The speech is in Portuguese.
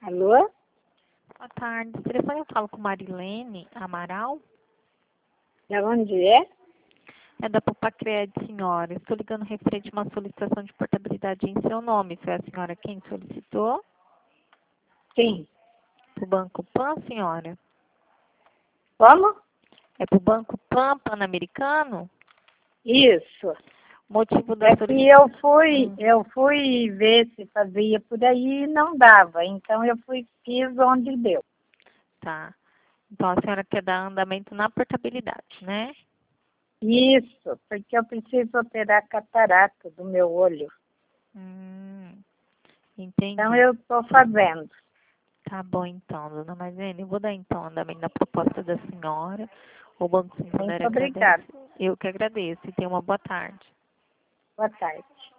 Alô? Boa tarde. Esse telefone eu falo com Marilene Amaral. Da onde é? É da Pupacred, senhora. Estou ligando referente a uma solicitação de portabilidade em seu nome. Foi a senhora quem solicitou? Sim. Para o Banco Pan, senhora? Como? É para o Banco Pan Pan-Americano? Isso. O motivo da É que solicitação... eu fui ver se fazia por aí e não dava. Então eu fiz onde deu. Tá. Então a senhora quer dar andamento na portabilidade, né? Isso, porque eu preciso operar catarata do meu olho. Entendi. Então eu estou fazendo. Tá bom então, dona Marilene. Eu vou dar então andamento na proposta da senhora. O Banco Santander Muito obrigada. agradece. Eu que agradeço e tenha uma boa tarde. Boa tarde.